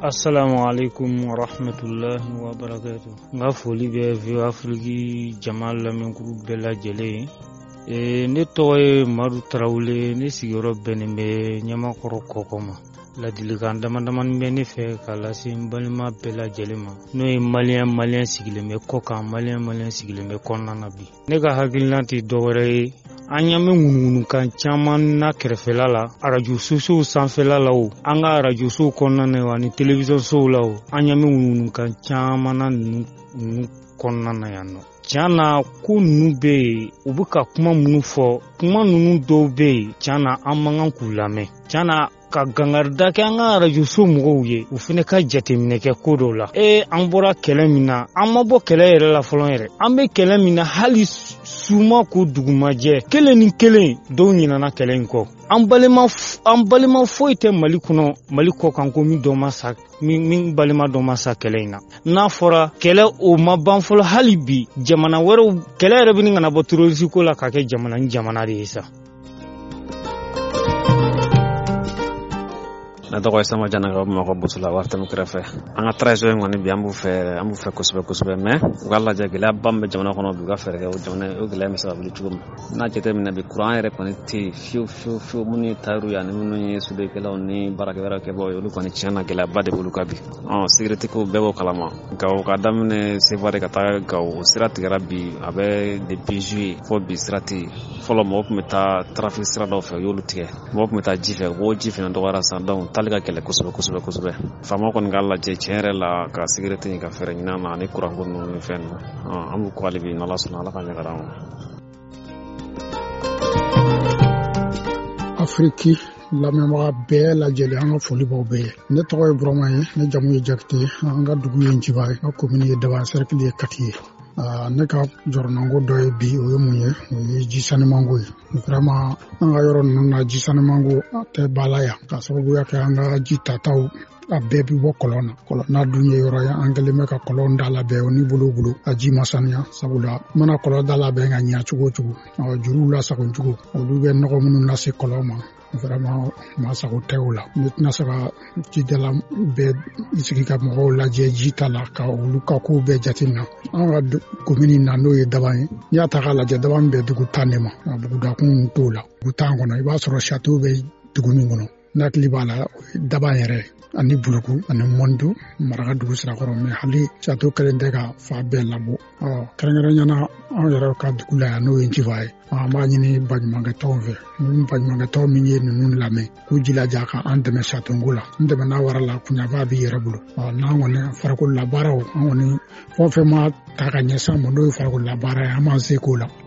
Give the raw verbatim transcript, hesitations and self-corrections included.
Assalamu alaikum wa rahmatullahi wa barakatuh. Nga foli bɛ V O Afrique jama lamɛnkuru bɛɛ lajɛlen. E ne tɔgɔ ye Madu Tarawele, ne sigiyɔrɔ bɛnnen bɛ Ɲamakɔrɔ kɔkɔ ma. Ladilikan damadamani bɛ ne fɛ ka lase n balima bɛɛ lajɛlen ma. N'o ye maliyɛn maliyɛn sigilen bɛ kɔ kan, maliyɛn maliyɛn sigilen bɛ kɔnɔna na bi. Ne ka hakilina tɛ dɔwɛrɛ ye. An ɲamɛ ŋunuŋunukan caman na kɛrɛfɛla la, arajo sosow sanfɛla la o, an ka arajo sow kɔnɔna na ani télévision sow la o, an ɲamɛ ŋunuŋunukan caman na ninnu kɔnɔna na yan nɔ. Tiɲɛ na ko ninnu bɛ yen, u bɛ ka kuma minnu fɔ, kuma ninnu dɔw bɛ yen, tiɲɛ na an man kan k'u lamɛn. Tiɲɛ na ka gangarida kɛ an ka arajo so mɔgɔw ye, u fana ka jateminɛ kɛ ko dɔw la. E an bɔra kɛlɛ min na, an ma bɔ kɛlɛ yɛrɛ la fɔlɔ yɛrɛ. An bɛ kɛlɛ min na hali suma ko dugumajɛ, kelen ni kelen dɔw ɲinana kɛlɛ in kɔ. An balima an balima foyi tɛ Mali kɔnɔ, Mali kɔ kan ko min dɔ ma sa min, min balima dɔ ma sa kɛlɛ in na. N'a fɔra kɛlɛ o ma ban fɔlɔ, hali bi jamana wɛrɛw kɛlɛ yɛrɛ bɛ nin kana bɔ terroriste ko la ka kɛ jamana ni jamana de ye sa. Na tɔgɔ ye Sama Jana ka bɔ Butula Wartɛmu kɛrɛfɛ. An ka tradition in kɔni bi an b'u fɛ an b'u fɛ kosɛbɛ kosɛbɛ, mais u ka lajɛ gɛlɛya ba min bɛ jamana kɔnɔ bi u ka fɛɛrɛ kɛ o jamana o gɛlɛya bɛ se ka wuli cogo min. N'a jateminɛ bi courant yɛrɛ kɔni tɛ yen fiyewu fiyewu fiyewu. Minnu ye tailleurs ye ani minnu ye soudeur ni baarakɛyɔrɔ kɛbagaw ye, olu kɔni tiɲɛ na gɛlɛyaba de b'olu kan bi. Ɔn sécurité ko bɛɛ b'o kalama. Gawo ka daminɛ Sevare ka taa Gawo, o sira tigɛra bi, a bɛ depuis juillet fo bi sira tɛ yen. Fɔlɔ mɔgɔw tun bɛ taa trafic sira dɔw fɛ, u y'olu tigɛ. Mɔgɔw tun bɛ taa ji fɛ, o ji fɛnɛ dɔgɔyara sisan, donc taali ka gɛlɛn kosɛbɛ kosɛbɛ kosɛbɛ. Faamaw kɔni k'a lajɛ tiɲɛ yɛrɛ la ka sécurité in ka fɛɛrɛ ɲini a ma ani courant ko ninnu ni fɛn ninnu. An b'u kɔ hali bi n'Ala sɔnna Ala ka ɲɛ ka d'an ma. Afrique lamɛnbaga bɛɛ lajɛlen an ka foli b'aw bɛɛ ye. Ne tɔgɔ ye Burama ye, ne jamu ye Jakite, an ka dugu ye Njiba ye, an ka commune ye Daba, cercle ye Kati ye. Uh, ne ka jɔrɔnanko dɔ ye bi, o ye mun ye? O ye ji sanumanko ye. Vraiment an ka yɔrɔ ninnu na ji sanumanko tɛ bala yan, ka sababuya kɛ an ka ji tataw a bɛɛ bi bɔ kɔlɔn na. Kɔlɔn n'a dun ye yɔrɔ ye, an kɛlen bɛ ka kɔlɔn da labɛn o ni bolo bolo a ji ma sanuya, sabula mana kɔlɔn da labɛn ka ɲɛ cogo o cogo, ɔ juruw lasago cogo, olu bɛ nɔgɔ minnu lase kɔlɔn ma. Vraiment ma sago tɛ o la. Ne tɛna se ka jidala bɛɛ sigi ka mɔgɔw lajɛ ji ta la ka olu ka kow bɛɛ jateminɛ. An ka commune na n'o ye Daba ye, n'i y'a ta k'a lajɛ Daba min bɛ dugu tan de ma, a bugudakun t'o la. Dugu tan kɔnɔ i b'a sɔrɔ château bɛ dugu min kɔnɔ. N'akili b'a la Daba yɛrɛ ani Buluku ani Mɔndu Maraka dugu sirakɔrɔ, mais hali château kelen tɛ ka fa bɛɛ labɔ. Ɔ kɛrɛnkɛrɛnnenya an yɛrɛ ka dugu la yan n'o ye Njiba ye. An b'a ɲini baɲumankɛtɔnw fɛ, ni baɲumankɛtɔn min ye ninnu lamɛn k'u jilaja ka an dɛmɛ château ko la. N dɛmɛ n'a wara la kuɲaba b'i yɛrɛ bolo. Ɔ n'an kɔni farikololabaaraw an kɔni fɛn o fɛn ma ta ka ɲɛsin an ma n'o ye farikololabaara ye, an m'an se k'o la.